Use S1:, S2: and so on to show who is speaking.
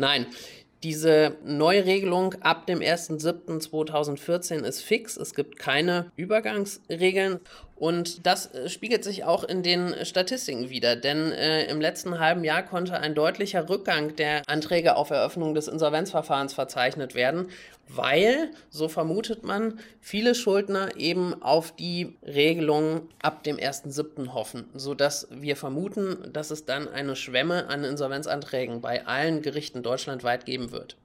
S1: Nein, diese Neuregelung ab dem 1.7.2014 ist fix. Es gibt keine Übergangsregeln. Und das spiegelt sich auch in den Statistiken wider, denn im letzten halben Jahr konnte ein deutlicher Rückgang der Anträge auf Eröffnung des Insolvenzverfahrens verzeichnet werden, weil, so vermutet man, viele Schuldner eben auf die Regelung ab dem 1.7. hoffen, sodass wir vermuten, dass es dann eine Schwemme an Insolvenzanträgen bei allen Gerichten deutschlandweit geben wird.